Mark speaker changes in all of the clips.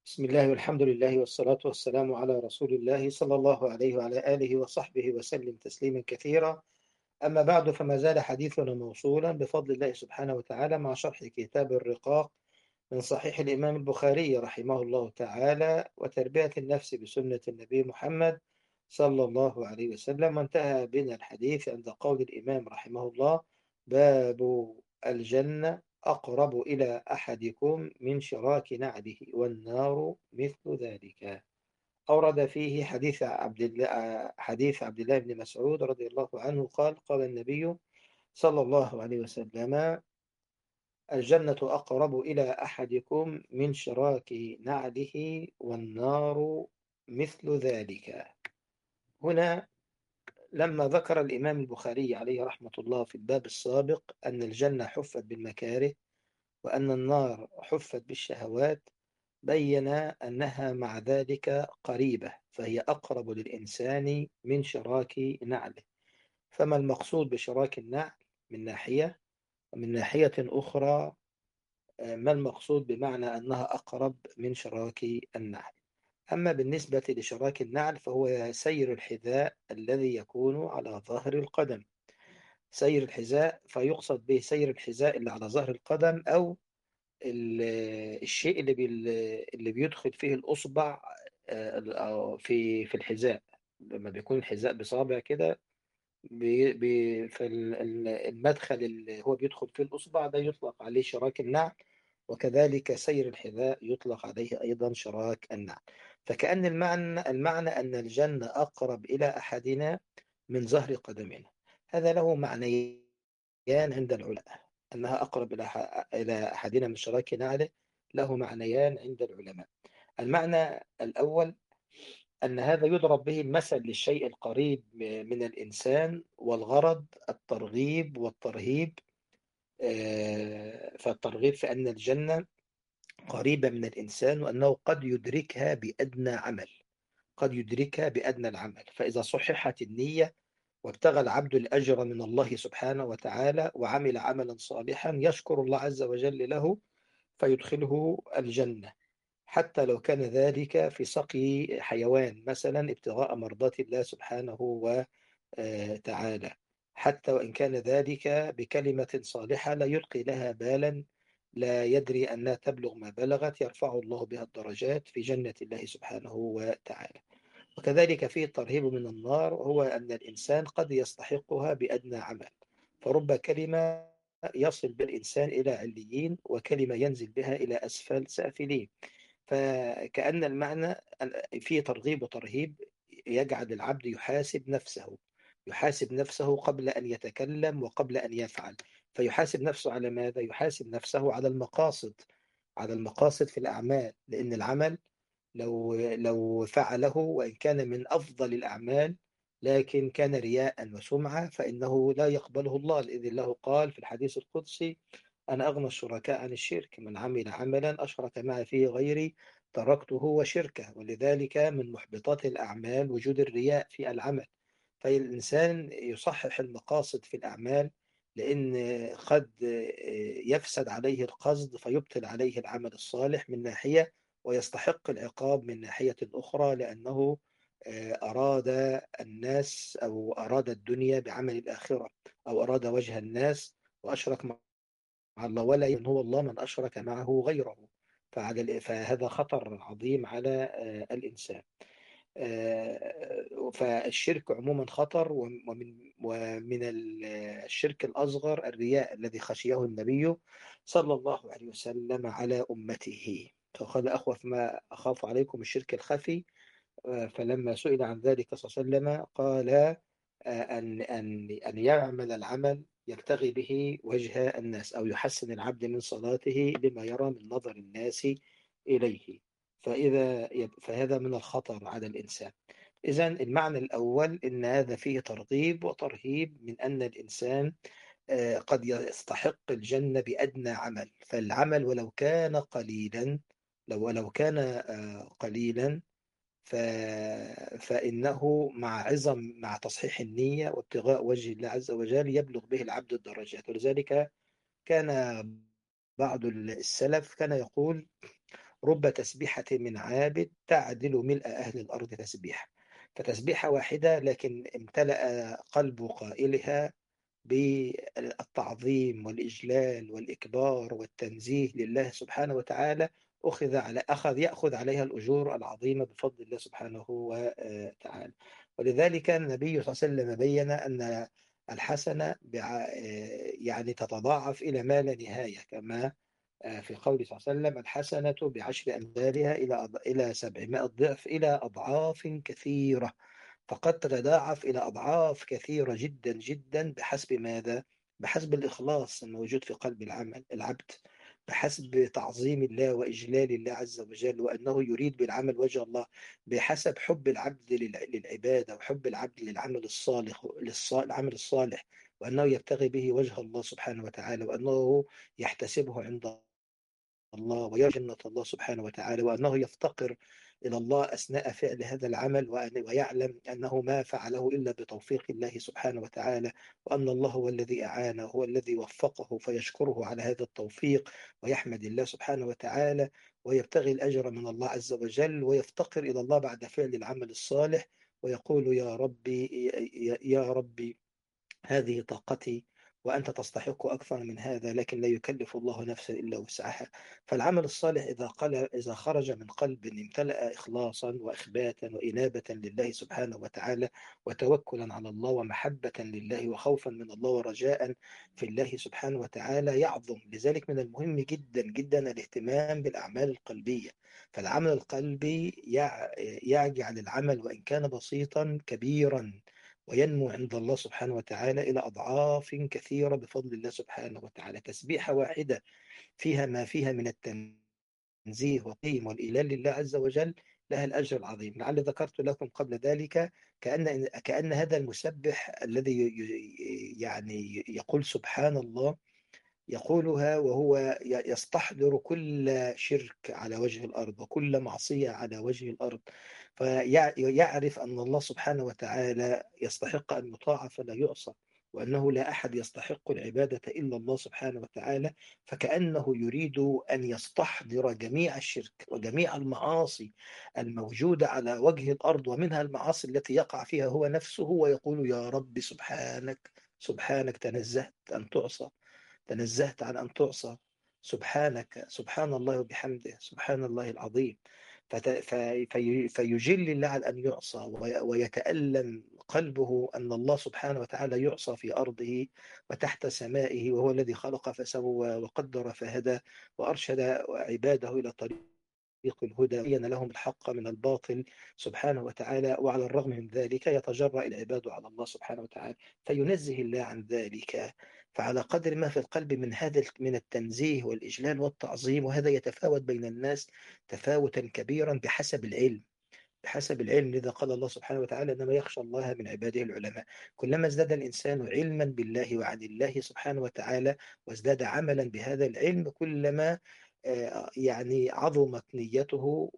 Speaker 1: بسم الله والحمد لله والصلاة والسلام على رسول الله صلى الله عليه وعلى آله وصحبه وسلم تسليما كثيرا. أما بعد، فما زال حديثنا موصولا بفضل الله سبحانه وتعالى مع شرح كتاب الرقاق من صحيح الإمام البخاري رحمه الله تعالى، وتربية النفس بسنة النبي محمد صلى الله عليه وسلم. وانتهى بنا الحديث عند قول الإمام رحمه الله: باب الجنة أقرب إلى أحدكم من شراك نعله والنار مثل ذلك. أورد فيه حديث عبد الله بن مسعود رضي الله عنه قال: قال النبي صلى الله عليه وسلم: الجنة أقرب إلى أحدكم من شراك نعله والنار مثل ذلك. هنا لما ذكر الإمام البخاري عليه رحمة الله في الباب السابق أن الجنة حفت بالمكاره وأن النار حفت بالشهوات، بين أنها مع ذلك قريبة، فهي أقرب للإنسان من شراك نعله. فما المقصود بشراك النعل من ناحية، ومن ناحية أخرى ما المقصود بمعنى أنها أقرب من شراك النعل؟ أما بالنسبة لشراك النعل فهو سير الحذاء الذي يكون على ظهر القدم. سير الحذاء فيقصد به سير الحذاء اللي على ظهر القدم، أو الشيء اللي بيدخل فيه الأصبع في الحذاء. لما بيكون الحذاء بصابع كده، فالمدخل اللي هو بيدخل فيه الأصبع ده يطلق عليه شراك النعل، وكذلك سير الحذاء يطلق عليه أيضا شراك النعل. فكأن المعنى أن الجنة أقرب إلى أحدنا من ظهر قدمنا. هذا له معنيان عند العلماء. أنها أقرب إلى أحدنا من شراك نعله له معنيان عند العلماء. المعنى الأول أن هذا يضرب به المثل للشيء القريب من الإنسان، والغرض الترغيب والترهيب. فالترغيب في أن الجنة قريبة من الإنسان، وأنه قد يدركها بأدنى عمل، قد يدركها بأدنى العمل. فإذا صححت النية وابتغى العبد الأجر من الله سبحانه وتعالى وعمل عملا صالحا يشكر الله عز وجل له فيدخله الجنة، حتى لو كان ذلك في سقي حيوان مثلا ابتغاء مرضات الله سبحانه وتعالى، حتى وإن كان ذلك بكلمة صالحة لا يلقي لها بالا، لا يدري أنها تبلغ ما بلغت، يرفع الله بها الدرجات في جنة الله سبحانه وتعالى. وكذلك فيه الترهيب من النار، وهو أن الإنسان قد يستحقها بأدنى عمل. فرب كلمة يصل بالإنسان إلى عليين، وكلمة ينزل بها إلى أسفل سافلين. فكأن المعنى فيه ترغيب وترهيب، يجعل العبد يحاسب نفسه قبل أن يتكلم وقبل أن يفعل. فيحاسب نفسه على ماذا؟ يحاسب نفسه على المقاصد، على المقاصد في الأعمال. لأن العمل لو فعله وإن كان من أفضل الأعمال لكن كان رياء وسمعة فإنه لا يقبله الله، لإذن الله قال في الحديث القدسي: أنا أغنى الشركاء عن الشرك، من عمل عملا أشرك معي فيه غيري تركته وشركه. ولذلك من محبطات الأعمال وجود الرياء في العمل. فالإنسان يصحح المقاصد في الأعمال، لأن قد يفسد عليه القصد فيبطل عليه العمل الصالح من ناحية، ويستحق العقاب من ناحية أخرى، لأنه أراد الناس أو أراد الدنيا بعمل الآخرة، أو أراد وجه الناس وأشرك مع الله، ولا من هو الله من أشرك معه غيره. فهذا خطر عظيم على الإنسان. فالشرك عموما خطر. ومن الشرك الأصغر الرياء الذي خشيه النبي صلى الله عليه وسلم على أمته، فقال: أخوف ما أخاف عليكم الشرك الخفي. فلما سئل عن ذلك صلى الله عليه وسلم قال: أن يعمل العمل يبتغي به وجه الناس، أو يحسن العبد من صلاته لما يرى من نظر الناس إليه. فهذا من الخطر على الإنسان. إذن المعنى الأول إن هذا فيه ترغيب وترهيب من أن الإنسان قد يستحق الجنة بأدنى عمل. فالعمل ولو كان قليلا، ولو كان قليلا، ف... فإنه مع تصحيح النية وابتغاء وجه الله عز وجل يبلغ به العبد الدرجات. ولذلك كان بعض السلف كان يقول: رب تسبيحة من عابد تعدل ملء أهل الأرض تسبيحة. فتسبيحة واحدة لكن امتلأ قلب قائلها بالتعظيم والإجلال والإكبار والتنزيه لله سبحانه وتعالى، يأخذ عليها الأجور العظيمة بفضل الله سبحانه وتعالى. ولذلك النبي صلى الله عليه وسلم بين أن الحسنة يعني تتضاعف إلى ما لا نهاية، كما في قوله صلى الله عليه وسلم: الحسنة بعشر أمثالها إلى 700 ضعف إلى أضعاف كثيرة. فقد تتضاعف إلى أضعاف كثيرة جدا جدا بحسب ماذا؟ بحسب الإخلاص الموجود في قلب العبد، بحسب تعظيم الله وإجلال الله عز وجل، وأنه يريد بالعمل وجه الله، بحسب حب العبد للعبادة، وحب العبد للعمل الصالح، العمل الصالح، وأنه يبتغي به وجه الله سبحانه وتعالى، وأنه يحتسبه عند الله ويرجو جنة الله سبحانه وتعالى، وأنه يفتقر إلى الله أثناء فعل هذا العمل، ويعلم أنه ما فعله إلا بتوفيق الله سبحانه وتعالى، وأن الله هو الذي أعانه، هو الذي وفقه، فيشكره على هذا التوفيق ويحمد الله سبحانه وتعالى، ويبتغي الأجر من الله عز وجل، ويفتقر إلى الله بعد فعل العمل الصالح، ويقول: يا ربي، يا ربي، هذه طاقتي وأنت تستحق أكثر من هذا، لكن لا يكلف الله نفسا إلا وسعها. فالعمل الصالح إذا خرج من قلب امتلأ إخلاصا وإخباتا وإنابة لله سبحانه وتعالى، وتوكلا على الله، ومحبة لله، وخوفا من الله، ورجاء في الله سبحانه وتعالى، يعظم. لذلك من المهم جدا جدا الاهتمام بالأعمال القلبية. فالعمل القلبي يجعل العمل وإن كان بسيطا كبيرا، وينمو عند الله سبحانه وتعالى إلى أضعاف كثيرة بفضل الله سبحانه وتعالى. تسبيحة واحدة فيها ما فيها من التنزيه والقيم والإجلال لله عز وجل لها الأجر العظيم. لعل ذكرت لكم قبل ذلك كأن هذا المسبح الذي يعني يقول سبحان الله، يقولها وهو يستحضر كل شرك على وجه الأرض وكل معصية على وجه الأرض، فيعرف أن الله سبحانه وتعالى يستحق أن يطاع فلا يعصى، وأنه لا أحد يستحق العبادة إلا الله سبحانه وتعالى. فكأنه يريد أن يستحضر جميع الشرك وجميع المعاصي الموجودة على وجه الأرض، ومنها المعاصي التي يقع فيها هو نفسه، ويقول: يا رب سبحانك، سبحانك، تنزهت أن تعصى، تنزهت عن أن تعصى، سبحانك، سبحان الله وبحمده، سبحان الله العظيم. فيجل الله عن أن يعصى، ويتألم قلبه أن الله سبحانه وتعالى يعصى في أرضه وتحت سمائه، وهو الذي خلق فسوى وقدر فهدى وأرشد عباده إلى طريق الهدى، بين لهم الحق من الباطل سبحانه وتعالى. وعلى الرغم من ذلك يتجرأ العباد على الله سبحانه وتعالى، فينزه الله عن ذلك. فعلى قدر ما في القلب من التنزيه والإجلال والتعظيم، وهذا يتفاوت بين الناس تفاوتا كبيرا بحسب العلم، بحسب العلم. لذا قال الله سبحانه وتعالى: إنما يخشى الله من عباده العلماء. كلما ازداد الإنسان علما بالله وعن الله سبحانه وتعالى، وازداد عملا بهذا العلم، كلما يعني عظمت نيته،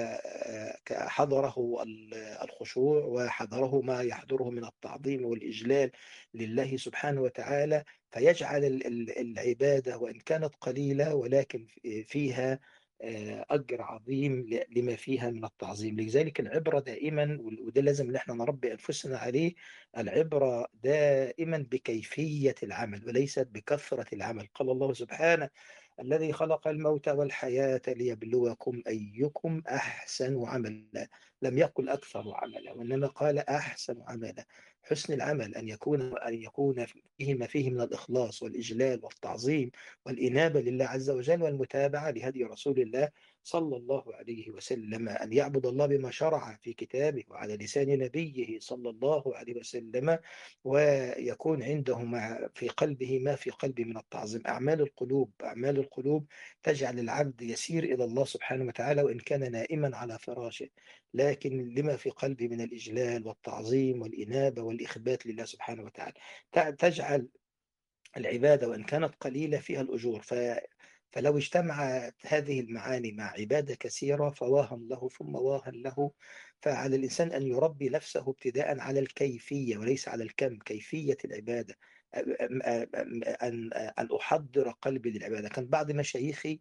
Speaker 1: وحضره الخشوع، وحضره ما يحضره من التعظيم والإجلال لله سبحانه وتعالى، فيجعل العبادة وإن كانت قليلة ولكن فيها أجر عظيم لما فيها من التعظيم. لذلك العبرة دائما، وده لازم ان احنا نربي أنفسنا عليه، العبرة دائما بكيفية العمل وليست بكثرة العمل. قال الله سبحانه: الذي خلق الموت والحياة ليبلوكم أيكم أحسن عملا. لم يقل أكثر عملا، وإنما قال أحسن عملا. حسن العمل أن يكون فيه ما فيه من الإخلاص والإجلال والتعظيم والإنابة لله عز وجل، والمتابعة لهدي رسول الله صلى الله عليه وسلم، أن يعبد الله بما شرع في كتابه وعلى لسان نبيه صلى الله عليه وسلم، ويكون عنده في قلبه ما في قلبه من التعظيم. أعمال القلوب تجعل العبد يسير إلى الله سبحانه وتعالى وإن كان نائما على فراشه، لكن لما في قلبه من الإجلال والتعظيم والإنابة والإخبات لله سبحانه وتعالى، تجعل العبادة وإن كانت قليلة فيها الأجور. فلو اجتمعت هذه المعاني مع عبادة كثيرة فواها له ثم واها له. فعلى الإنسان أن يربي نفسه ابتداء على الكيفية وليس على الكم، كيفية العبادة، أن أحضر قلبي للعبادة. كان بعض مشايخي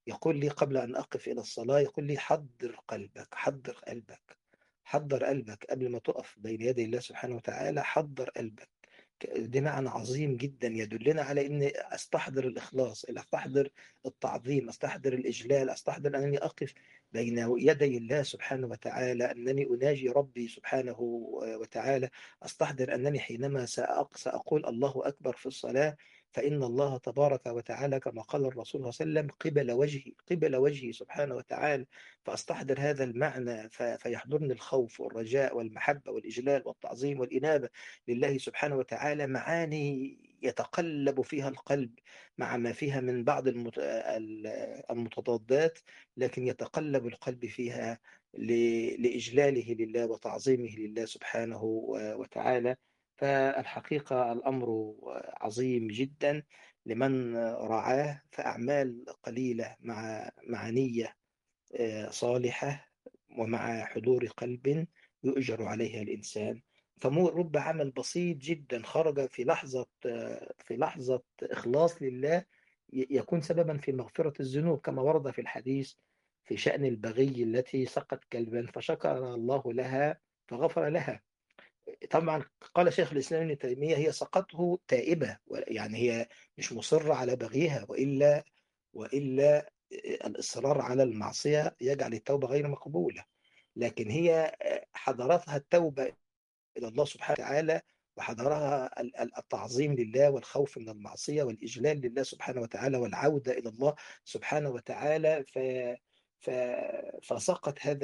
Speaker 1: يقول لي قبل أن أقف إلى الصلاة، يقول لي حضر قلبك، حضر قلبك، حضر قلبك قبل ما تقف بين يدي الله سبحانه وتعالى، حضر قلبك. ده معنى عظيم جدا يدلنا على ان استحضر الاخلاص، استحضر التعظيم، استحضر الاجلال، استحضر انني اقف بين يدي الله سبحانه وتعالى، انني اناجي ربي سبحانه وتعالى. استحضر انني حينما ساقول الله اكبر في الصلاه، فان الله تبارك وتعالى كما قال الرسول صلى الله عليه وسلم قبل وجهي، قبل وجهي سبحانه وتعالى. فاستحضر هذا المعنى فيحضرني الخوف والرجاء والمحبه والاجلال والتعظيم والانابه لله سبحانه وتعالى، معاني يتقلب فيها القلب مع ما فيها من بعض المتضادات، لكن يتقلب القلب فيها لإجلاله لله وتعظيمه لله سبحانه وتعالى. فالحقيقة الأمر عظيم جدا لمن رعاه، فأعمال قليلة مع نية صالحة ومع حضور قلب يؤجر عليها الإنسان. رب عمل بسيط جدا خرج في لحظة إخلاص لله يكون سببا في مغفرة الذنوب، كما ورد في الحديث في شأن البغي التي سقت كلبا فشكر الله لها فغفر لها. طبعا قال شيخ الإسلام ابن تيمية هي سقته تائبة، يعني هي مش مصرة على بغيها، وإلا الإصرار على المعصية يجعل التوبة غير مقبولة. لكن هي حضرتها التوبة إلى الله سبحانه وتعالى، وحضرها التعظيم لله والخوف من المعصية والإجلال لله سبحانه وتعالى والعودة إلى الله سبحانه وتعالى. ف... فسقط هذا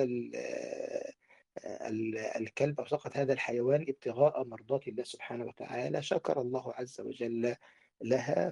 Speaker 1: الكلب، أو سقط هذا الحيوان ابتغاء مرضات الله سبحانه وتعالى، شكر الله عز وجل لها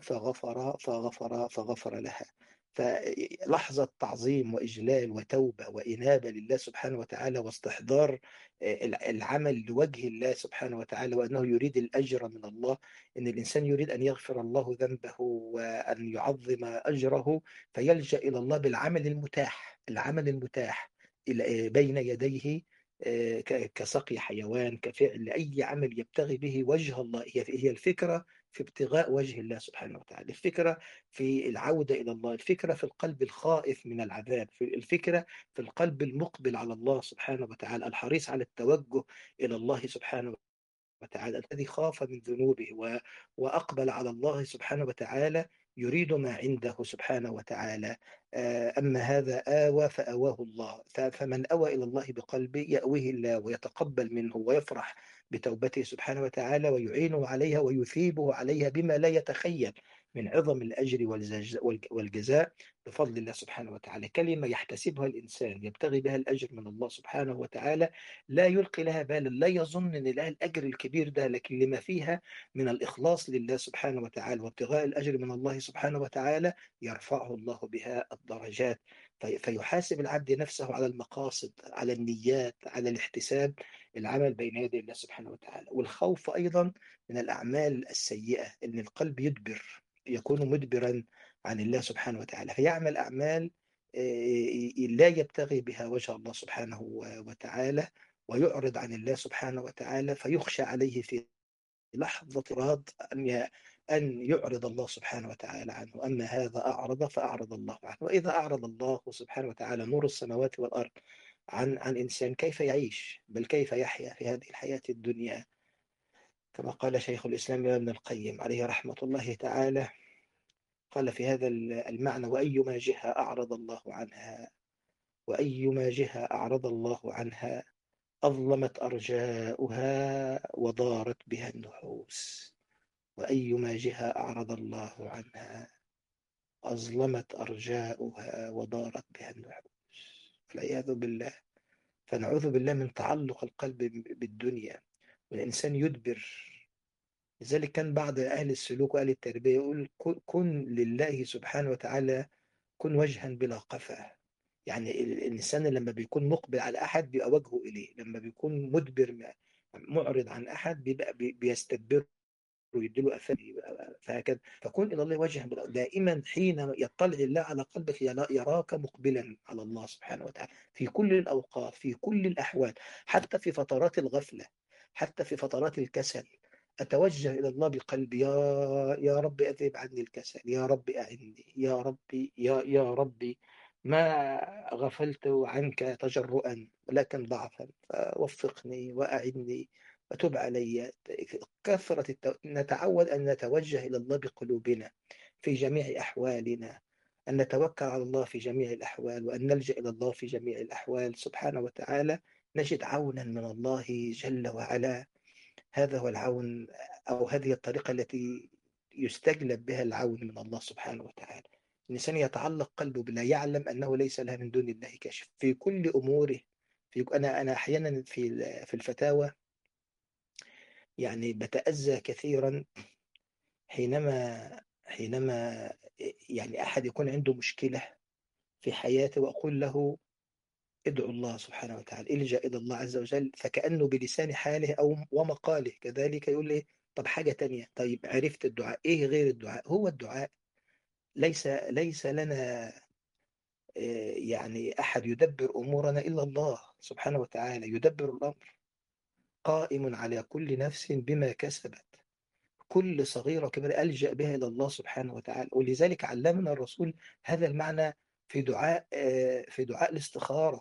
Speaker 1: فغفر لها. فلحظة تعظيم وإجلال وتوبة وإنابة لله سبحانه وتعالى، واستحضار العمل لوجه الله سبحانه وتعالى، وأنه يريد الأجر من الله، إن الإنسان يريد أن يغفر الله ذنبه وأن يعظم أجره، فيلجأ إلى الله بالعمل المتاح، العمل المتاح بين يديه، كسقي حيوان، كفعل أي عمل يبتغي به وجه الله. هي الفكرة في ابتغاء وجه الله سبحانه وتعالى، الفكرة في العودة إلى الله، الفكرة في القلب الخائف من العذاب، الفكرة في القلب المقبل على الله سبحانه وتعالى، الحريص على التوجه إلى الله سبحانه وتعالى، الذي خاف من ذنوبه وأقبل على الله سبحانه وتعالى يريد ما عنده سبحانه وتعالى. أما هذا آوى فأواه الله، فمن أوى إلى الله بقلبه يأويه الله ويتقبل منه ويفرح بتوبته سبحانه وتعالى، ويعينه عليها ويثيبه عليها بما لا يتخيل من عظم الأجر والجزاء بفضل الله سبحانه وتعالى. كلمة يحتسبها الإنسان يبتغي بها الأجر من الله سبحانه وتعالى، لا يلقي لها بالا، لا يظن ان لها الاجر الكبير ده، لكن لما فيها من الاخلاص لله سبحانه وتعالى وابتغاء الاجر من الله سبحانه وتعالى يرفعه الله بها الدرجات. فيحاسب العبد نفسه على المقاصد، على النيات، على الاحتساب، العمل بين يدي الله سبحانه وتعالى. والخوف ايضا من الاعمال السيئه، ان القلب يكون مدبرا عن الله سبحانه وتعالى، فيعمل اعمال لا يبتغي بها وجه الله سبحانه وتعالى، ويعرض عن الله سبحانه وتعالى، فيخشى عليه في لحظة راد أن يعرض الله سبحانه وتعالى عنه. أما هذا أعرض فأعرض الله عنه. وإذا أعرض الله سبحانه وتعالى نور السماوات والأرض عن إنسان، كيف يعيش؟ بل كيف يحيا في هذه الحياة الدنيا؟ كما قال شيخ الإسلام ابن القيم عليه رحمة الله تعالى، قال في هذا المعنى: وأيما جهة أعرض الله عنها، وأيما جهة أعرض الله عنها أظلمت أرجاؤها وضارت بها النحوس. وأيما جهة أعرض الله عنها أظلمت أرجاؤها وضارت بها النحوس، والعياذ بالله. فنعوذ بالله من تعلق القلب بالدنيا، والإنسان يدبر. لذلك كان بعض أهل السلوك وأهل التربية يقول: كن لله سبحانه وتعالى كن وجها بلا قفا. يعني الإنسان لما بيكون مقبل على أحد بيبقى وجهه إليه، لما بيكون مدبر معرض عن أحد بيبقى بيستدبره ويديله أفاه، فهكذا. فكن إلى الله وجها دائما، حين يطلع الله على قلبك يراك مقبلا على الله سبحانه وتعالى في كل الأوقات، في كل الأحوال، حتى في فترات الغفلة، حتى في فترات الكسل. أتوجه إلى الله بقلبي، يا رب أذهب عني الكسل، يا رب أعني، يا ربي، يا ربي، ما غفلت عنك تجرؤا ولكن ضعفا، فوفقني وأعني وتب علي. نتعود أن نتوجه إلى الله بقلوبنا في جميع أحوالنا، أن نتوكل على الله في جميع الأحوال، وأن نلجأ إلى الله في جميع الأحوال سبحانه وتعالى. نجد عونا من الله جل وعلا. هذا هو العون، أو هذه الطريقة التي يستجلب بها العون من الله سبحانه وتعالى. الإنسان يتعلق قلبه بالله، يعلم أنه ليس له من دون الله كاشف في كل أموره. أنا أحيانا في الفتاوى يعني بتأذى كثيرا حينما يعني أحد يكون عنده مشكلة في حياته، وأقول له ادعو الله سبحانه وتعالى، الجأ إلى الله عز وجل، فكأنه بلسان حاله أو ومقاله كذلك يقول لي طب حاجة تانية، طيب عرفت الدعاء، إيه غير الدعاء؟ هو الدعاء. ليس لنا يعني أحد يدبر أمورنا إلا الله سبحانه وتعالى، يدبر الأمر، قائم على كل نفس بما كسبت، كل صغيرة كبيرة ألجأ بها إلى الله سبحانه وتعالى. ولذلك علمنا الرسول هذا المعنى في دعاء الاستخارة.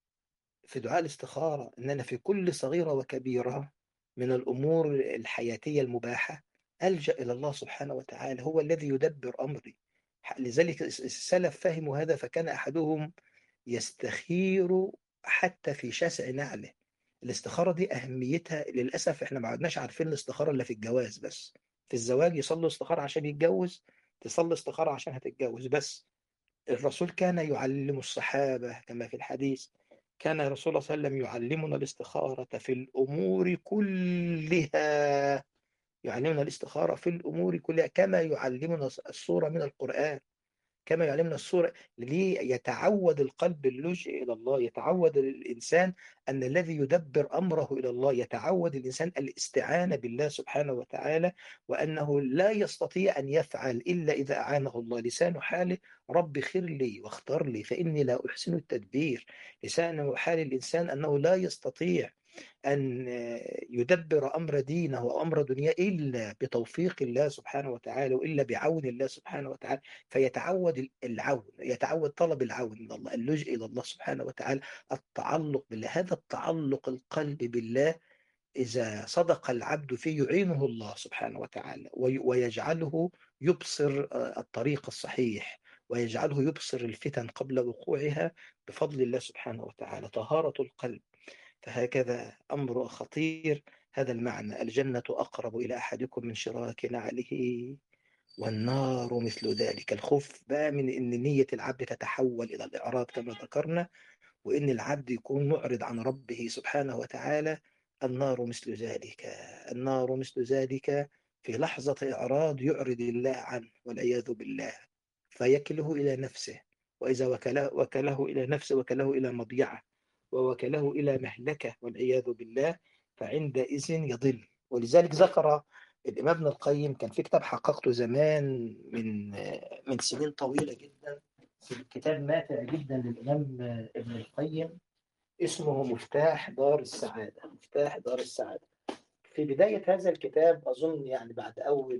Speaker 1: إن أنا في كل صغيرة وكبيرة من الأمور الحياتية المباحة ألجأ إلى الله سبحانه وتعالى، هو الذي يدبر أمري. لذلك السلف فهموا هذا، فكان أحدهم يستخير حتى في شسع نعله. الاستخارة دي أهميتها للأسف إحنا ما عدناش عارفين الاستخارة إلا في الجواز بس. في الزواج يصلوا استخارة عشان يتجوز، تصلي استخارة عشان هتتجوز بس. الرسول كان يعلم الصحابة كما في الحديث، كان الرسول صلى الله عليه وسلم يعلمنا الاستخارة في الأمور كلها. يعلمنا الاستخارة في الأمور كلها كما يعلمنا السورة من القرآن، كما يعلمنا السورة. ليه؟ يتعود القلب اللجئ إلى الله، يتعود الإنسان أن الذي يدبر أمره إلى الله، يتعود الإنسان الاستعانة بالله سبحانه وتعالى، وأنه لا يستطيع أن يفعل إلا إذا أعانه الله. لسان حاله رب خير لي واختار لي فإني لا أحسن التدبير. لسان حال الإنسان أنه لا يستطيع أن يدبر أمر دينه وأمر دنياه إلا بتوفيق الله سبحانه وتعالى، وإلا بعون الله سبحانه وتعالى. فيتعود العون، يتعود طلب العون من الله، اللجئ إلى الله سبحانه وتعالى، التعلق بالله. هذا التعلق القلب بالله إذا صدق العبد فيه يعينه الله سبحانه وتعالى، ويجعله يبصر الطريق الصحيح، ويجعله يبصر الفتن قبل وقوعها بفضل الله سبحانه وتعالى. طهارة القلب، فهكذا أمر خطير. هذا المعنى، الجنة أقرب إلى أحدكم من شراك نعله والنار مثل ذلك. الخوف بقى من أن نية العبد تتحول إلى الإعراض كما ذكرنا، وإن العبد يكون معرض عن ربه سبحانه وتعالى. النار مثل ذلك، النار مثل ذلك، في لحظة إعراض يعرض الله عنه والعياذ بالله، فيكله إلى نفسه. وإذا وكله إلى نفسه وكله إلى مضيعة، ووكله إلى مهلكة والعياذ بالله، فعندئذ يضل. ولذلك ذكر الإمام ابن القيم، كان في كتاب حققته زمان من سنين طويلة جدا، في كتاب ماتع جدا للإمام ابن القيم، اسمه مفتاح دار السعادة. مفتاح دار السعادة. في بداية هذا الكتاب أظن يعني بعد أول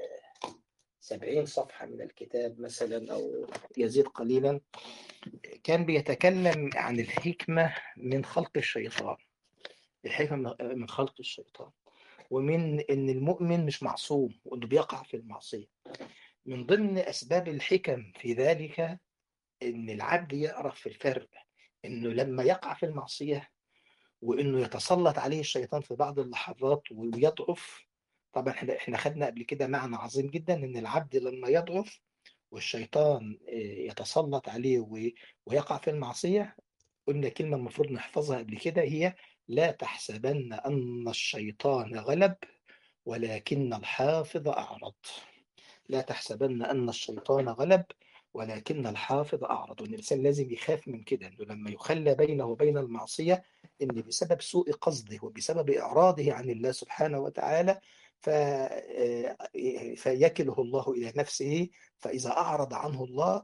Speaker 1: 70 صفحة من الكتاب مثلا أو يزيد قليلا، كان بيتكلم عن الحكمة من خلق الشيطان. الحكمة من خلق الشيطان، ومن إن المؤمن مش معصوم وإنه بيقع في المعصية. من ضمن أسباب الحكم في ذلك إن العبد يعرف في الفرق، إنه لما يقع في المعصية وإنه يتسلط عليه الشيطان في بعض اللحظات ويضعف. طبعا احنا خدنا قبل كده معنى عظيم جدا، إن العبد لما يضعف والشيطان يتسلط عليه ويقع في المعصية، قلنا كلمة المفروض نحفظها قبل كده، هي لا تحسبن أن الشيطان غلب ولكن الحافظ أعرض. لا تحسبن أن الشيطان غلب ولكن الحافظ أعرض. وإن الإنسان لازم يخاف من كده، إنه لما يخلى بينه وبين المعصية، إن بسبب سوء قصده وبسبب إعراضه عن الله سبحانه وتعالى فيكله الله إلى نفسه. فإذا أعرض عنه الله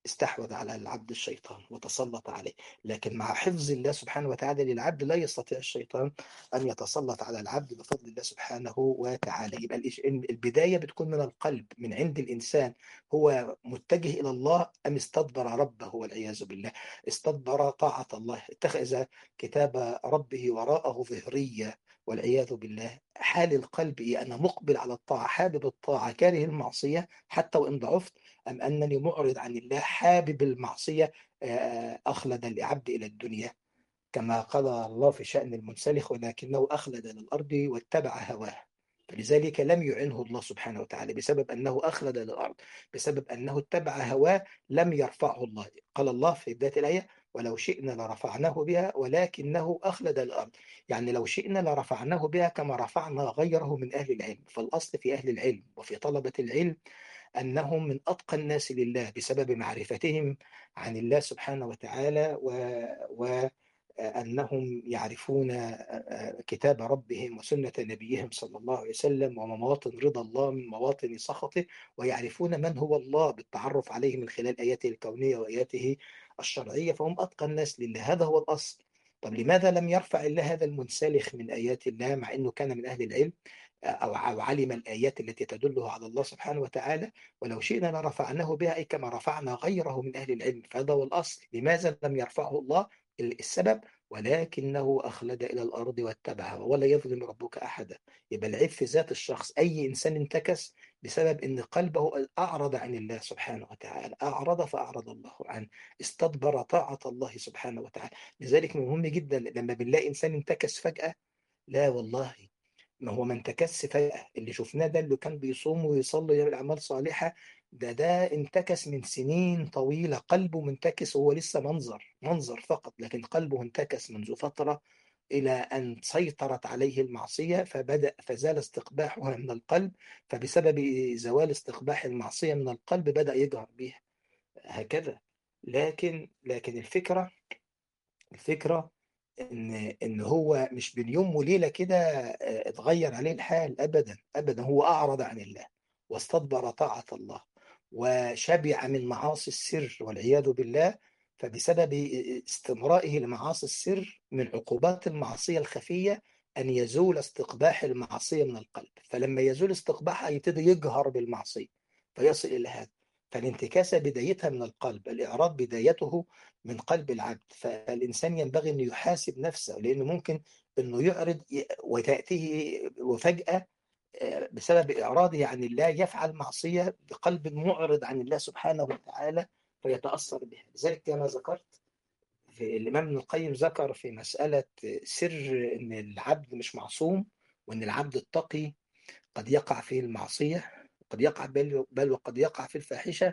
Speaker 1: استحوذ على العبد الشيطان وتسلط عليه. لكن مع حفظ الله سبحانه وتعالى للعبد لا يستطيع الشيطان أن يتسلط على العبد بفضل الله سبحانه وتعالى. يبقى البداية بتكون من القلب، من عند الإنسان، هو متجه إلى الله أم استدبر ربه والعياذ بالله، استدبر طاعة الله، اتخذ كتاب ربه وراءه ظهرية والعياذ بالله. حال القلب إيه؟ أنا مقبل على الطاعة، حابب الطاعة، كاره المعصية حتى وإن ضعفت، أم أنني معرض عن الله حابب المعصية، أخلد العبد إلى الدنيا كما قال الله في شأن المنسلخ: ولكنه أخلد للأرض واتبع هواه. فلذلك لم يعنه الله سبحانه وتعالى بسبب أنه أخلد للأرض، بسبب أنه اتبع هواه لم يرفعه الله. قال الله في بداية الآية: ولو شئنا لرفعناه بها ولكنه أخلد للأرض. يعني لو شئنا لرفعناه بها كما رفعنا غيره من أهل العلم. فالأصل في أهل العلم وفي طلبة العلم أنهم من أتقى الناس لله بسبب معرفتهم عن الله سبحانه وتعالى، وأنهم يعرفون كتاب ربهم وسنة نبيهم صلى الله عليه وسلم، ومواطن رضا الله من مواطن سخطه، ويعرفون من هو الله بالتعرف عليه من خلال آياته الكونية وآياته الشرعية. فهم أتقى الناس لله، هذا هو الأصل. طب لماذا لم يرفع الله هذا المنسلخ من آيات الله مع أنه كان من أهل العلم، أو علم الآيات التي تدله على الله سبحانه وتعالى؟ ولو شئنا لرفعناه بها، أي كما رفعنا غيره من أهل العلم. فهذا هو الأصل. لماذا لم يرفعه الله؟ السبب: ولكنه أخلد إلى الأرض واتبع هواه ولا يظلم ربك أحدا. يبقى العيب في ذات الشخص. أي إنسان انتكس بسبب أن قلبه أعرض عن الله سبحانه وتعالى، أعرض فأعرض الله عنه، استدبر طاعة الله سبحانه وتعالى. لذلك مهم جدا لما بنلاقي إنسان انتكس فجأة، لا والله، ما هو من تكس فجأة. اللي شفناه ده اللي كان بيصوم ويصلي ويعمل أعمال صالحة، ده انتكس من سنين طويلة. قلبه منتكس وهو لسه منظر فقط، لكن قلبه انتكس منذ فترة إلى أن سيطرت عليه المعصية فزال استقباحها من القلب. فبسبب زوال استقباح المعصية من القلب بدأ يجهر بها هكذا. لكن الفكرة ان هو مش بين يوم وليله كده اتغير عليه الحال، ابدا ابدا. هو اعرض عن الله واستدبر طاعه الله وشبع من معاصي السر والعياذ بالله. فبسبب استمرائه لمعاصي السر من عقوبات المعصيه الخفيه ان يزول استقباح المعصيه من القلب. فلما يزول استقباحها يبتدي يجهر بالمعصيه فيصل الى هذا. فالانتكاسه بدايتها من القلب، الاعراض بدايته من قلب العبد. فالإنسان ينبغي أنه يحاسب نفسه، لأنه ممكن أنه يعرض وتأتيه وفجأة بسبب إعراضه عن الله يفعل معصية بقلب معرض عن الله سبحانه وتعالى فيتأثر بها. لذلك كما ذكرت، في الإمام ابن القيم ذكر في مسألة سر أن العبد مش معصوم، وأن العبد التقي قد يقع في المعصية، قد يقع بل وقد يقع في الفاحشة،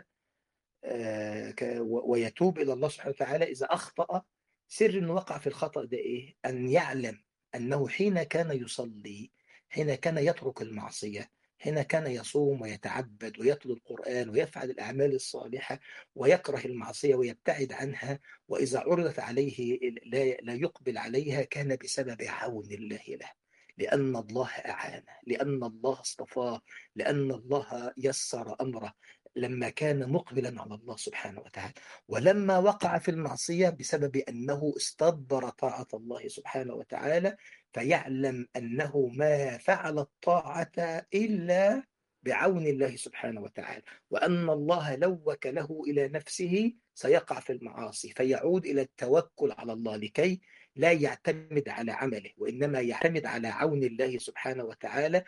Speaker 1: ويتوب إلى الله سبحانه وتعالى إذا أخطأ. سر إنه وقع في الخطأ ده إيه؟ أن يعلم أنه حين كان يصلي، حين كان يترك المعصية، حين كان يصوم ويتعبد ويتلو القرآن ويفعل الأعمال الصالحة ويكره المعصية ويبتعد عنها، وإذا عرضت عليه لا يقبل عليها، كان بسبب عون الله له، لأن الله أعانه، لأن الله اصطفاه، لأن الله يسر أمره لما كان مقبلا على الله سبحانه وتعالى. ولما وقع في المعصية بسبب أنه استدبر طاعة الله سبحانه وتعالى، فيعلم أنه ما فعل الطاعة إلا بعون الله سبحانه وتعالى، وأن الله لو وكله إلى نفسه سيقع في المعاصي، فيعود إلى التوكل على الله لكي لا يعتمد على عمله وإنما يعتمد على عون الله سبحانه وتعالى.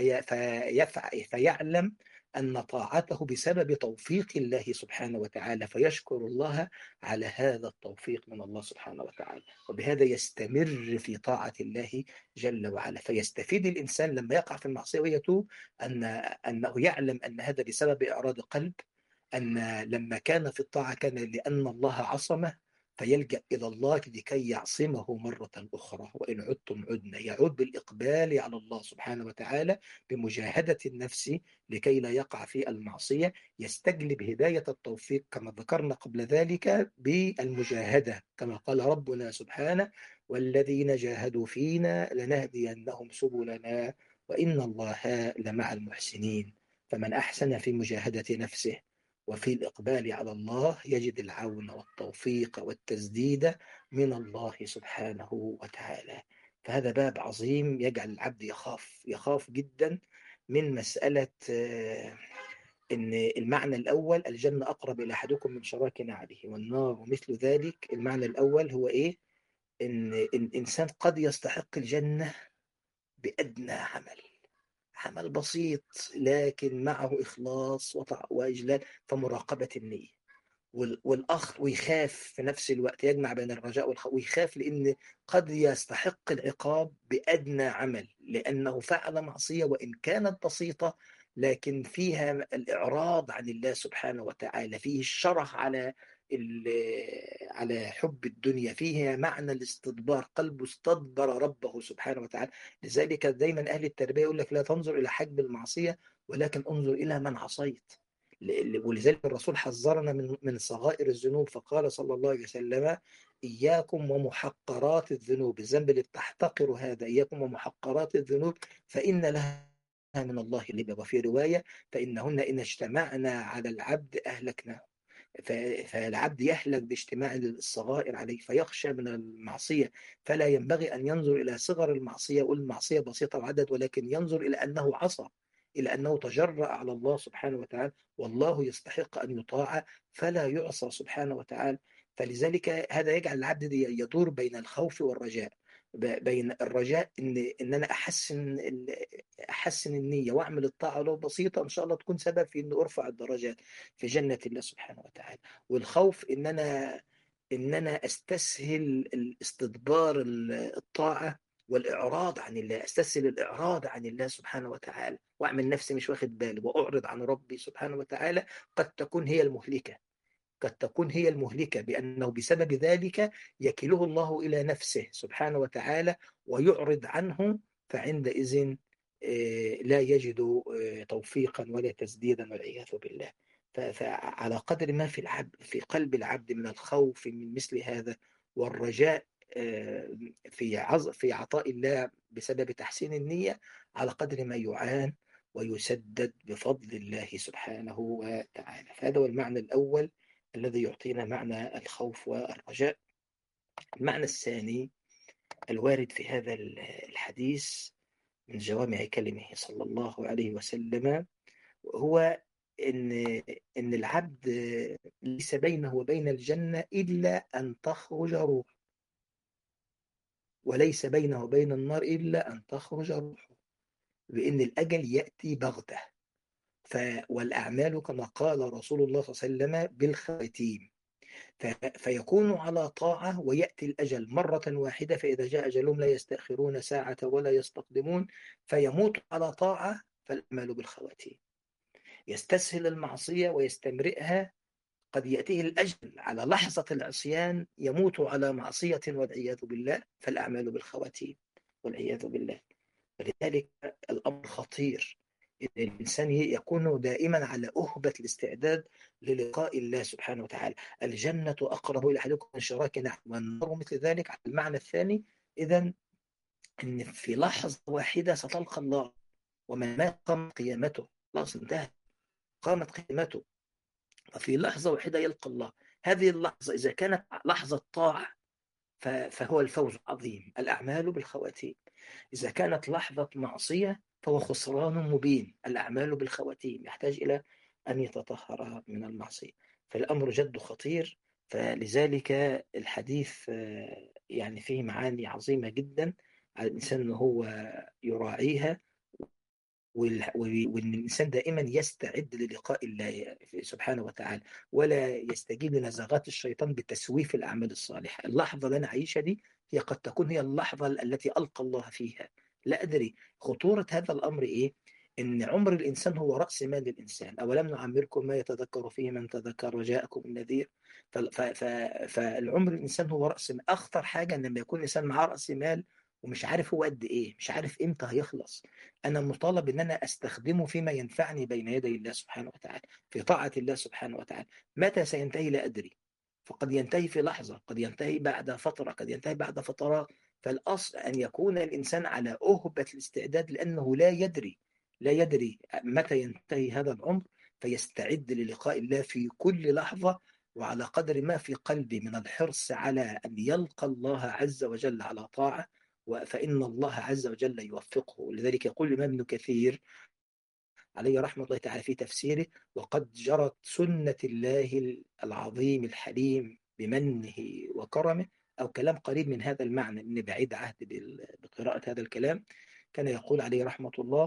Speaker 1: فيعلم أن طاعته بسبب توفيق الله سبحانه وتعالى، فيشكر الله على هذا التوفيق من الله سبحانه وتعالى، وبهذا يستمر في طاعة الله جل وعلا. فيستفيد الإنسان لما يقع في المعصية ويتوب أنه يعلم أن هذا بسبب إعراض قلب، أن لما كان في الطاعة كان لأن الله عصمه، فيلجأ إلى الله لكي يعصمه مرة أخرى. وإن عدتم عدنا، يعود بالإقبال على الله سبحانه وتعالى بمجاهدة النفس لكي لا يقع في المعصية. يستجلب هداية التوفيق كما ذكرنا قبل ذلك بالمجاهدة، كما قال ربنا سبحانه: والذين جاهدوا فينا لنهدينهم سبلنا وإن الله لمع المحسنين. فمن أحسن في مجاهدة نفسه وفي الإقبال على الله يجد العون والتوفيق والتسديد من الله سبحانه وتعالى. فهذا باب عظيم يجعل العبد يخاف جدا من مسألة إن المعنى الأول الجنة أقرب إلى أحدكم من شراك نعله والنار مثل ذلك. المعنى الأول هو إيه؟ إن الإنسان قد يستحق الجنة بأدنى عمل بسيط، لكن معه إخلاص وإجلال، فمراقبة النية والأخ، ويخاف في نفس الوقت، يجمع بين الرجاء والخوف، ويخاف لأن قد يستحق العقاب بأدنى عمل لأنه فعل معصية وإن كانت بسيطة، لكن فيها الإعراض عن الله سبحانه وتعالى، فيه الشرح على حب الدنيا، فيها معنى الاستدبار، قلبه استدبر ربه سبحانه وتعالى. لذلك دايما أهل التربية يقول لك لا تنظر إلى حجم المعصية ولكن انظر إلى من عصيت. ولذلك الرسول حذرنا من صغائر الذنوب، فقال صلى الله عليه وسلم إياكم ومحقرات الذنوب، الذنب اللي بتحتقر هذا، إياكم ومحقرات الذنوب فإن لها من الله لبا، وفي رواية فإنهن إن اجتمعنا على العبد أهلكناه. فالعبد يهلك باجتماع الصغائر عليه فيخشى من المعصية، فلا ينبغي أن ينظر إلى صغر المعصية يقول المعصية بسيطة وعدد، ولكن ينظر إلى أنه عصى، إلى أنه تجرأ على الله سبحانه وتعالى، والله يستحق أن يطاع فلا يعصى سبحانه وتعالى. فلذلك هذا يجعل العبد يدور بين الخوف والرجاء، بين الرجاء ان انا احسن النيه واعمل الطاعه لو بسيطه ان شاء الله تكون سبب في اني ارفع الدرجات في جنه الله سبحانه وتعالى، والخوف ان انا استسهل الاستدبار الطاعه والاعراض عن الله، استسهل الاعراض عن الله سبحانه وتعالى واعمل نفسي مش واخد بالي واعرض عن ربي سبحانه وتعالى، قد تكون هي المهلكة بأنه بسبب ذلك يكله الله إلى نفسه سبحانه وتعالى ويعرض عنه، فعندئذ لا يجد توفيقا ولا تسديدا والعياذ بالله. فعلى قدر ما في قلب العبد من الخوف من مثل هذا والرجاء في عطاء الله بسبب تحسين النية، على قدر ما يعان ويسدد بفضل الله سبحانه وتعالى. فهذا هو المعنى الأول الذي يعطينا معنى الخوف والرجاء. المعنى الثاني الوارد في هذا الحديث من جوامع كلمه صلى الله عليه وسلم هو إن العبد ليس بينه وبين الجنة إلا أن تخرج روح، وليس بينه وبين النار إلا أن تخرج روح، بأن الأجل يأتي بغتة. والأعمال كما قال رسول الله صلى الله عليه وسلم بالخواتيم، فيكون على طاعة ويأتي الأجل مرة واحدة، فإذا جاء أجلهم لا يستأخرون ساعة ولا يستقدمون، فيموت على طاعة فالأعمال بالخواتيم، يستسهل المعصية ويستمرئها، قد يأتيه الأجل على لحظة العصيان يموت على معصية والعياذ بالله، فالأعمال بالخواتيم والعياذ بالله. ولذلك الأمر خطير إن الإنسان يكون دائما على أهبة الاستعداد للقاء الله سبحانه وتعالى. الجنة أقرب إلى أحدكم من شراك نعل والنار مثل ذلك. على المعنى الثاني إذن إن في لحظة واحدة ستلقى الله، ومن مات قامت قيامته، خلاص انتهى، قامت قيامته، ففي لحظة واحدة يلقى الله. هذه اللحظة إذا كانت لحظة طاعة فهو الفوز العظيم، الأعمال بالخواتيم. إذا كانت لحظة معصية فهو خسران مبين، الأعمال بالخواتيم، يحتاج إلى أن يتطهر من المعصية. فالأمر جد خطير. فلذلك الحديث يعني فيه معاني عظيمة جدا على الإنسان أنه هو يراعيها، وان الانسان دائما يستعد للقاء الله سبحانه وتعالى، ولا يستجيب لنزغات الشيطان بتسويف الاعمال الصالحه. اللحظه اللي انا عايشها دي هي قد تكون هي اللحظه التي القى الله فيها، لا ادري خطوره هذا الامر ايه. ان عمر الانسان هو راس مال الانسان، اولم نعمركم ما يتذكر فيه من تذكر وجاءكم النذير. فالعمر الانسان هو راس مال. اخطر حاجه ان لما يكون الانسان معاه راس مال ومش عارف هو قد ايه، مش عارف امتى هيخلص، أنا مطالب أن أنا أستخدمه فيما ينفعني بين يدي الله سبحانه وتعالى في طاعة الله سبحانه وتعالى. متى سينتهي لا أدري، فقد ينتهي في لحظة، قد ينتهي بعد فترة، قد ينتهي بعد فترات. فالأصل أن يكون الإنسان على أهبة الاستعداد، لأنه لا يدري متى ينتهي هذا العمر. فيستعد للقاء الله في كل لحظة، وعلى قدر ما في قلبي من الحرص على أن يلقى الله عز وجل على طاعة، فإن الله عز وجل يوفقه. لذلك يقول الإمام ابن كثير عليه رحمة الله تعالى في تفسيره: وقد جرت سنة الله العظيم الحليم بمنه وكرمه، أو كلام قريب من هذا المعنى، إن بعيد عهد بقراءة هذا الكلام. كان يقول عليه رحمة الله: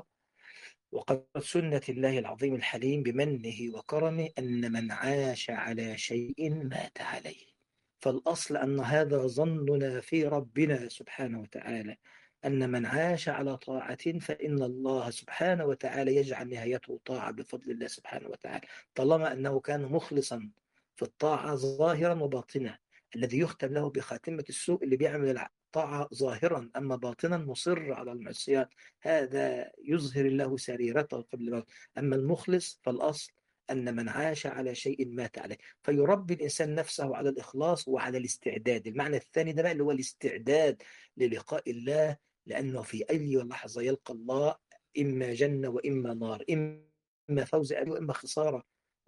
Speaker 1: وقد سنة الله العظيم الحليم بمنه وكرمه أن من عاش على شيء مات عليه. فالأصل أن هذا ظننا في ربنا سبحانه وتعالى، أن من عاش على طاعة فإن الله سبحانه وتعالى يجعل نهايته طاعة بفضل الله سبحانه وتعالى، طالما أنه كان مخلصا في الطاعة ظاهرا وباطنا. الذي يختم له بخاتمة السوء اللي بيعمل الطاعة ظاهرا، أما باطنا مصر على المعصيات، هذا يظهر الله سريرته قبل الموت. أما المخلص فالأصل أن من عاش على شيء مات عليه. فيربي الإنسان نفسه على الإخلاص وعلى الاستعداد. المعنى الثاني ده بقى اللي هو الاستعداد للقاء الله، لأنه في أي لحظة يلقى الله، إما جنة وإما نار، إما فوز أبي وإما خسارة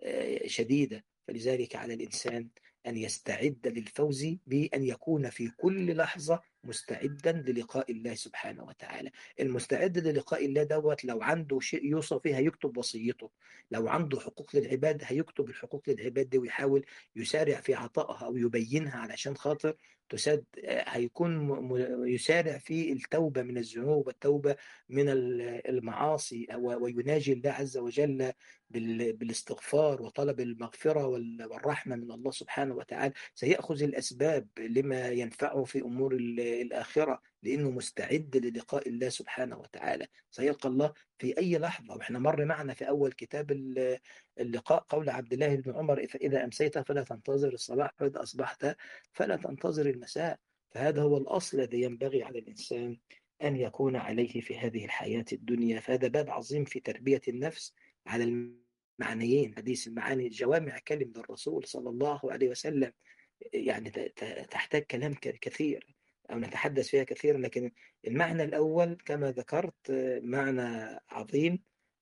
Speaker 1: شديدة. فلذلك على الإنسان أن يستعد للفوز بأن يكون في كل لحظة مستعدا للقاء الله سبحانه وتعالى. المستعد للقاء الله دوت لو عنده شيء يوصى فيه هيكتب وصيته، لو عنده حقوق للعباد هيكتب الحقوق للعباد دي ويحاول يسارع في عطائها أو يبينها علشان خاطر تسد. هيكون يسارع في التوبة من الذنوب والتوبة من المعاصي، ويناجي الله عز وجل بالاستغفار وطلب المغفرة والرحمة من الله سبحانه وتعالى. سيأخذ الأسباب لما ينفعه في أمور الآخرة، لأنه مستعد للقاء الله سبحانه وتعالى. سيلقى الله في أي لحظة. وإحنا مر معنا في أول كتاب اللقاء قول عبد الله بن عمر: إذا أمسيت فلا تنتظر الصباح، وإذا أصبحت فلا تنتظر المساء. فهذا هو الأصل الذي ينبغي على الإنسان أن يكون عليه في هذه الحياة الدنيا. فهذا باب عظيم في تربية النفس على المعنيين. حديث المعاني جوامع كلم للرسول صلى الله عليه وسلم، يعني تحتاج كلام كثير أو نتحدث فيها كثيرا، لكن المعنى الأول كما ذكرت معنى عظيم،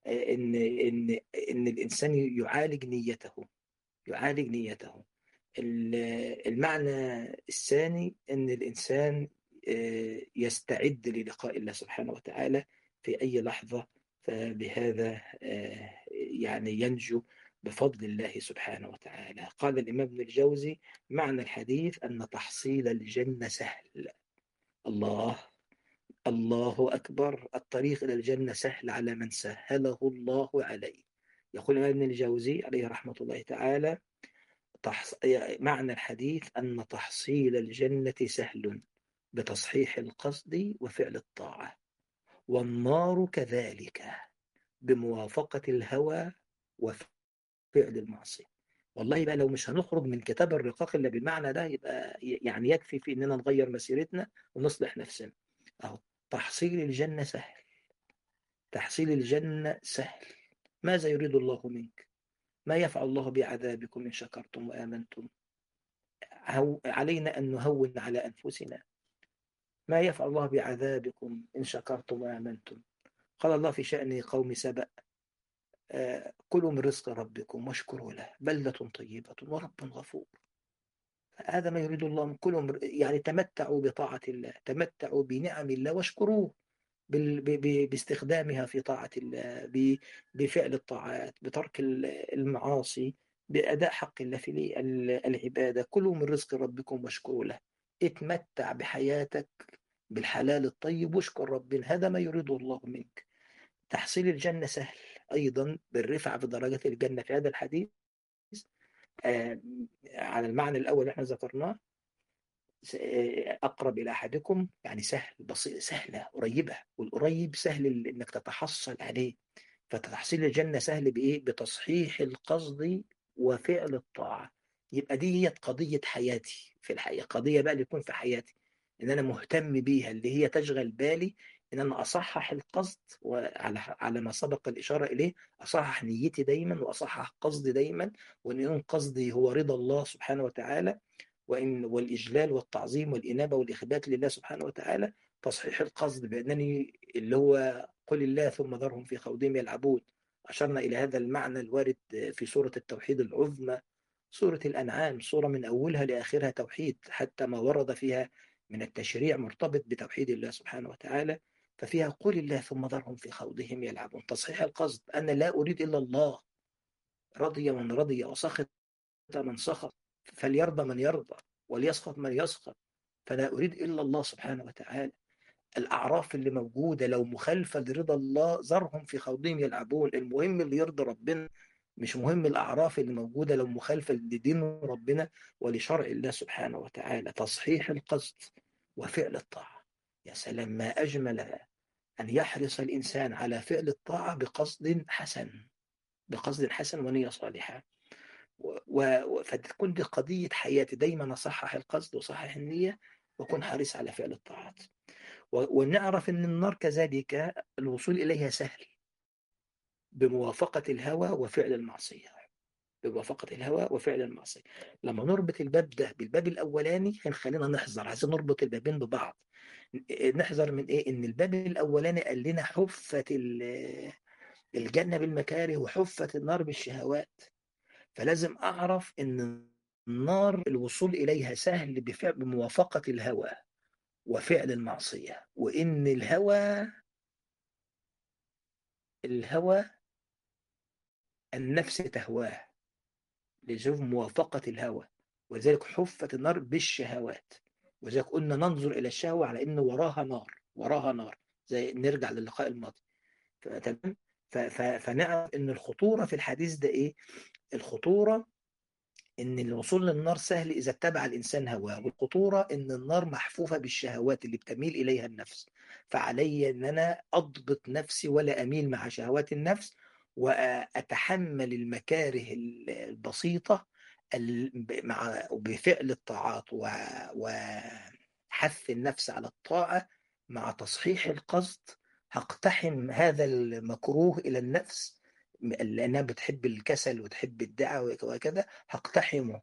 Speaker 1: إن الإنسان يعالج نيته، يعالج نيته. المعنى الثاني أن الإنسان يستعد للقاء الله سبحانه وتعالى في أي لحظة، فبهذا يعني ينجو بفضل الله سبحانه وتعالى. قال الإمام ابن الجوزي: معنى الحديث أن تحصيل الجنة سهل. الله، الله أكبر. الطريق إلى الجنة سهل على من سهله الله عليه. يقول الإمام ابن الجوزي عليه رحمة الله تعالى: معنى الحديث أن تحصيل الجنة سهل بتصحيح القصد وفعل الطاعة، والنار كذلك بموافقة الهوى وفعل المعصية. والله بقى لو مش هنخرج من كتاب الرقاق إلا بالمعنى ده، يبقى يعني يكفي في إننا نغير مسيرتنا ونصلح نفسنا. أهو تحصيل الجنة سهل، تحصيل الجنة سهل. ماذا يريد الله منك؟ ما يفعل الله بعذابكم إن شكرتم وآمنتم؟ علينا أن نهون على أنفسنا. ما يفعل الله بعذابكم إن شكرتم وآمنتم؟ قال الله في شأن قوم سبأ: كلوا من رزق ربكم واشكروا له بلدة طيبة ورب غفور. هذا ما يريد الله من كلهم، يعني تمتعوا بطاعة الله، تمتعوا بنعم الله واشكروه باستخدامها في طاعة الله، بفعل الطاعات، بترك المعاصي، بأداء حق الله في العبادة. كلوا من رزق ربكم واشكروا له. اتمتع بحياتك بالحلال الطيب واشكر ربنا. هذا ما يريده الله منك. تحصيل الجنة سهل أيضا بالرفعة في درجات الجنة في هذا الحديث. آه على المعنى الأول اللي احنا ذكرناه، أقرب إلى أحدكم، يعني سهل، بسيط، سهلة، قريبة، والقريب سهل إنك تتحصل عليه. فتحصيل الجنة سهل بإيه؟ بتصحيح القصد وفعل الطاعة. يبقى دي هي قضية حياتي في الحياة، قضية بقى اللي يكون في حياتي إن أنا مهتم بيها، اللي هي تشغل بالي إن أنا أصحح القصد، وعلى ما سبق الإشارة إليه، أصحح نيتي دايما وأصحح قصدي دايما، وإن يكون قصدي هو رضا الله سبحانه وتعالى، والإجلال والتعظيم والإنابة والإخبات لله سبحانه وتعالى. تصحيح القصد بأنني اللي هو قل الله ثم ذرهم في خوضهم يلعبون، أشرنا إلى هذا المعنى الوارد في سورة التوحيد العظمى، سورة الأنعام، سورة من أولها لآخرها توحيد، حتى ما ورد فيها من التشريع مرتبط بتوحيد الله سبحانه وتعالى. ففيها قول الله ثم ذرهم في خوضهم يلعبون، تصحيح القصد، أنا لا أريد إلا الله، رضي من رضي وسخط من سخط، فليرضى من يرضى وليسخط من يسخط، فلا أريد إلا الله سبحانه وتعالى. الأعراف اللي موجودة لو مخالفة لرضا الله ذرهم في خوضهم يلعبون، المهم اللي يرضي ربنا، مش مهم الأعراف اللي موجودة لو مخالفة لدين ربنا ولشرع الله سبحانه وتعالى. تصحيح القصد وفعل الطاعة، يا سلام ما أجمل أن يحرص الإنسان على فعل الطاعة بقصد حسن، بقصد حسن ونية صالحة، فتكون دي قضية حياتي، دايما أصحح القصد وصحح النية وأكون حريص على فعل الطاعات. ونعرف أن النار كذلك الوصول إليها سهل بموافقة الهوى وفعل المعصية، بموافقة الهوى وفعل المعصية. لما نربط الباب ده بالباب الأولاني هنخلينا نحذر، عايزين نربط البابين ببعض. نحذر من إيه؟ إن الباب الأولاني قال لنا حفت الجنة بالمكاره وحفت النار بالشهوات، فلازم أعرف إن النار الوصول إليها سهل بموافقة الهوى وفعل المعصية، وإن الهوى النفس تهواه، لزوم موافقة الهوى، ولذلك حفت النار بالشهوات. وذلك قلنا ننظر إلى الشهوة على إن وراها نار، وراها نار، زي نرجع للقاء الماضي. تمام. فنعرف إن الخطورة في الحديث ده إيه؟ الخطورة إن الوصول للنار سهل إذا اتبع الإنسان هواه، والخطورة إن النار محفوفة بالشهوات اللي بتميل إليها النفس. فعلي أن أنا أضبط نفسي ولا أميل مع شهوات النفس، وأتحمل المكاره البسيطة مع بفعل الطاعات وحث النفس على الطاعة مع تصحيح القصد. هقتحم هذا المكروه إلى النفس لأنها بتحب الكسل وتحب الدعوة وكذا، هقتحمه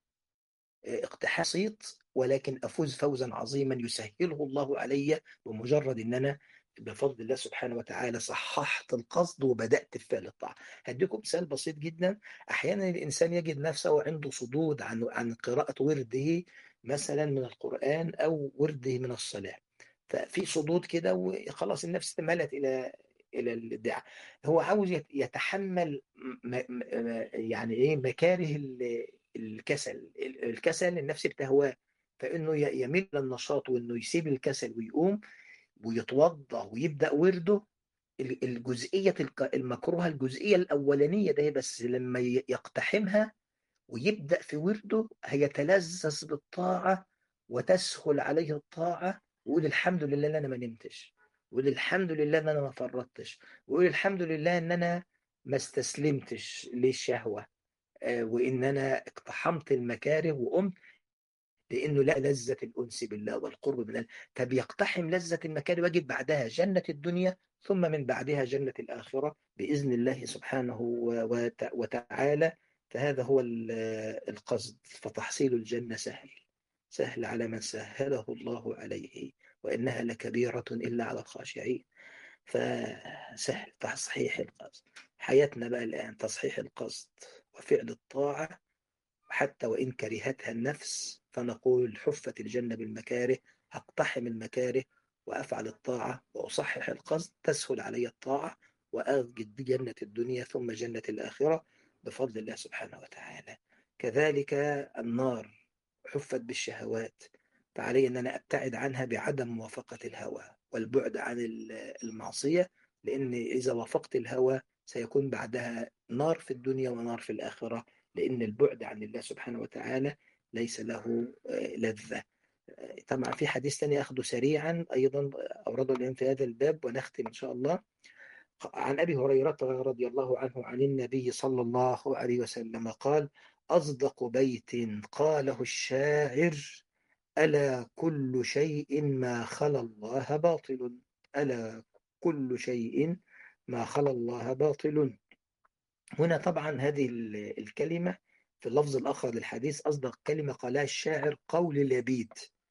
Speaker 1: اقتحام بسيط، ولكن أفوز فوزا عظيما يسهله الله علي بمجرد أن أنا بفضل الله سبحانه وتعالى صححت القصد وبدأت في فعل الطاعة. هديكم مثال بسيط جدا. أحيانا الإنسان يجد نفسه عنده صدود عن قراءة ورده مثلا من القرآن أو ورده من الصلاة، ففي صدود كده وخلاص النفس مالت الى الادعاء. هو عاوز يتحمل يعني ايه مكاره الكسل، الكسل النفس بتهواه، فانه يميل للنشاط وانه يسيب الكسل ويقوم ويتوضا ويبدا ورده. الجزئيه المكروهه الجزئيه الاولانيه ده بس لما يقتحمها ويبدأ في ورده هيتلذذ بالطاعة وتسهل عليه الطاعة، ويقول الحمد لله ان انا ما نمتش، ويقول الحمد لله ان انا ما فرطتش، ويقول الحمد لله ان انا ما استسلمتش للشهوة، وان انا اقتحمت المكاره وقمت، لانه لا لذة الانس بالله والقرب من الله. فبيقتحم لذة المكاره ويجد بعدها جنة الدنيا ثم من بعدها جنة الآخرة بإذن الله سبحانه وتعالى. فهذا هو القصد، فتحصيل الجنة سهل، سهل على من سهله الله عليه، وإنها لكبيرة إلا على الخاشعين. فسهل تصحيح القصد. حياتنا بقى الآن تصحيح القصد وفعل الطاعة، حتى وإن كرهتها النفس فنقول حفت الجنة بالمكاره، أقتحم المكاره وأفعل الطاعة وأصحح القصد، تسهل علي الطاعة وأجد جنة الدنيا ثم جنة الآخرة بفضل الله سبحانه وتعالى. كذلك النار حفت بالشهوات، فعلي أن أنا أبتعد عنها بعدم موافقة الهوى والبعد عن المعصية، لأن إذا وافقت الهوى سيكون بعدها نار في الدنيا ونار في الآخرة، لأن البعد عن الله سبحانه وتعالى ليس له لذة. طبعا في حديث ثاني أخذه سريعا أيضا أورده اليوم في هذا الباب ونختم إن شاء الله. عن أبي هريرة رضي الله عنه عن النبي صلى الله عليه وسلم قال: أصدق بيت قاله الشاعر: ألا كل شيء ما خلا الله باطل، ألا كل شيء ما خلا الله باطل. هنا طبعا هذه الكلمة في اللفظ الآخر للحديث أصدق كلمة قالها الشاعر قول لبيد،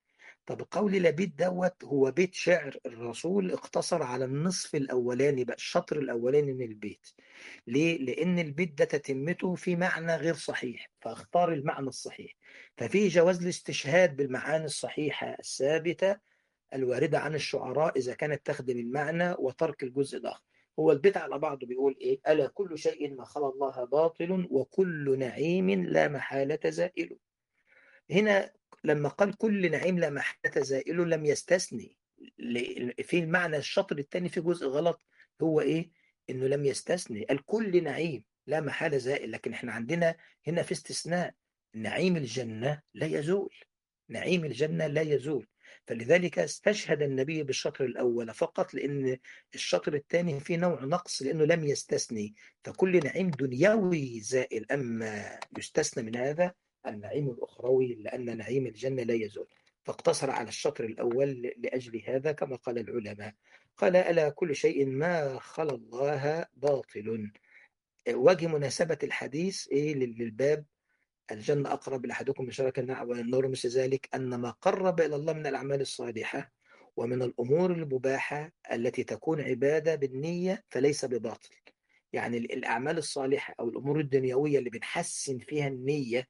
Speaker 1: طب قول لبيد دوت هو بيت شعر الرسول اقتصر على النصف الأولاني بقى، الشطر الأولاني من البيت. ليه؟ لأن البيت ده تتمته في معنى غير صحيح، فاختار المعنى الصحيح. ففيه جواز الاستشهاد بالمعاني الصحيحة الثابتة الواردة عن الشعراء إذا كانت تخدم المعنى وترك الجزء الآخر. هو البيت على بعضه بيقول إيه؟ ألا كل شيء ما خلا الله باطل وكل نعيم لا محالة زائل. هنا لما قال كل نعيم لا محالة زائل لم يستثني. في المعنى الشطر الثاني في جزء غلط. هو ايه؟ انه لم يستثني، قال كل نعيم لا محالة زائل، لكن احنا عندنا هنا في استثناء. نعيم الجنة لا يزول. نعيم الجنة لا يزول. فلذلك استشهد النبي بالشطر الأول فقط، لأن الشطر الثاني فيه نوع نقص لأنه لم يستثني. فكل نعيم دنيوي زائل، أما يستثنى من هذا النعيم الأخروي لأن نعيم الجنة لا يزول. فاقتصر على الشطر الأول لأجل هذا كما قال العلماء. قال ألا كل شيء ما خلا الله باطل. وجه مناسبة الحديث إيه للباب؟ الجنة أقرب لأحدكم من شرك النار، مثل ذلك أن ما قرب إلى الله من الأعمال الصالحة ومن الأمور المباحة التي تكون عبادة بالنية فليس بباطل. يعني الأعمال الصالحة أو الأمور الدنيوية اللي بنحسن فيها النية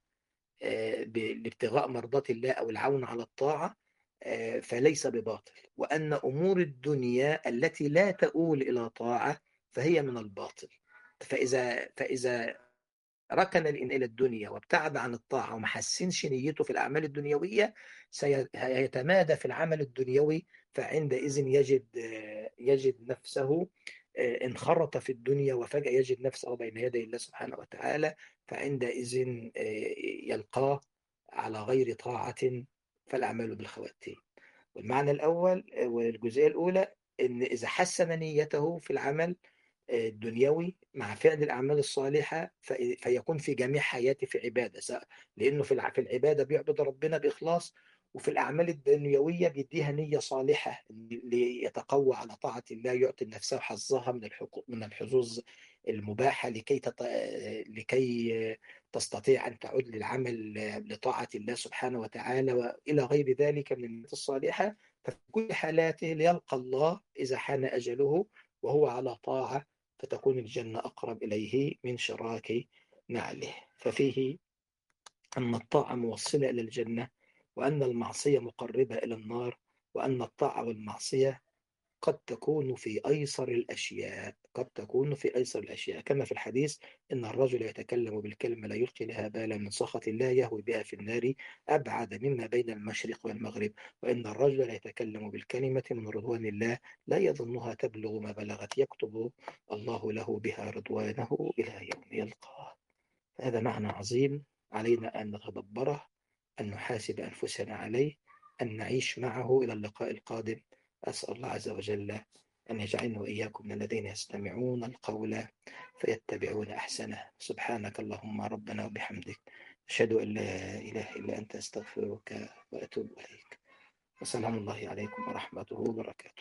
Speaker 1: لابتغاء مرضات الله أو العون على الطاعة، فليس بباطل. وأن أمور الدنيا التي لا تؤول إلى طاعة فهي من الباطل. فإذا ركن إلى الدنيا وابتعد عن الطاعة وما حسنش نيته في الأعمال الدنيوية سيتمادى في العمل الدنيوي. فعندئذ يجد نفسه انخرط في الدنيا وفجأة يجد نفسه بين يدي الله سبحانه وتعالى. فعندئذ يلقاه على غير طاعة، فالأعمال بالخواتيم. والمعنى الأول والجزئية الأولى إن إذا حسن نيته في العمل الدنيوي مع فعل الأعمال الصالحة فيكون في جميع حياته في عبادة، لأنه في العبادة بيعبد ربنا بإخلاص، وفي الأعمال الدنيوية بيديها نية صالحة ليتقوى على طاعة الله، يعطي نفسه حظها من الحقوق من الحظوظ المباحة لكي تستطيع أن تعود للعمل لطاعة الله سبحانه وتعالى وإلى غير ذلك من النيات الصالحة. ففي كل حالاته ليلقى الله إذا حان أجله وهو على طاعة، فتكون الجنة أقرب إليه من شراك نعله. ففيه أن الطاعة موصلة إلى الجنة، وأن المعصية مقربة إلى النار، وأن الطاعة والمعصية قد تكون في أيسر الأشياء، قد تكون في أيسر الأشياء، كما في الحديث إن الرجل يتكلم بالكلمة لا يلقي لها بالا من سخط الله يهوي بها في النار أبعد مما بين المشرق والمغرب، وإن الرجل يتكلم بالكلمة من رضوان الله لا يظنها تبلغ ما بلغت يكتب الله له بها رضوانه إلى يوم يلقاه. هذا معنى عظيم علينا أن نتدبره، أن نحاسب أنفسنا عليه، أن نعيش معه إلى اللقاء القادم. أسأل الله عز وجل أن يجعلنا وإياكم من الذين يستمعون القول فيتبعون أحسنه. سبحانك اللهم ربنا وبحمدك، أشهد أن لا إله إلا أنت، أستغفرك وأتوب إليك. وسلام الله عليكم ورحمته وبركاته.